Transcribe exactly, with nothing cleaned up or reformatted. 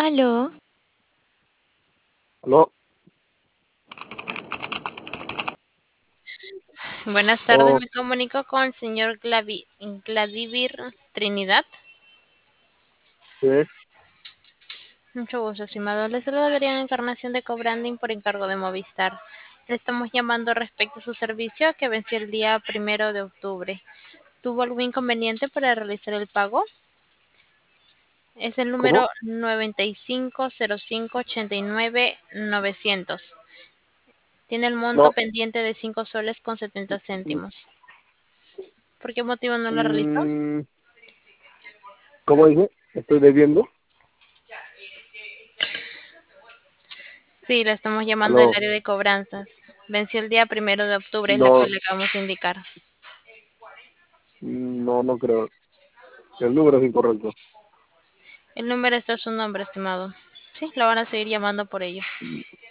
Aló, ¿Aló? buenas tardes, Oh, me comunico con el señor Glavi- Gladivir Trinidad. sí, Mucho gusto, estimado. Le saluda Adriana Encarnación de Cobranding por encargo de Movistar. Le estamos llamando respecto a su servicio que venció el día primero de octubre. ¿Tuvo algún inconveniente para realizar el pago? Es el número ¿cómo? noventa y cinco cero cinco ochenta y nueve novecientos. Tiene el monto No, pendiente de cinco soles con setenta mm, céntimos. ¿Por qué motivo no lo realizó? mm, ¿cómo dice? Estoy debiendo. Sí, le estamos llamando del Aló, área de cobranzas. Venció el día primero de octubre, es la que no, le acabamos de indicar. no, no creo. El número es incorrecto. El número está a su nombre, estimado. Sí, lo van a seguir llamando por ello.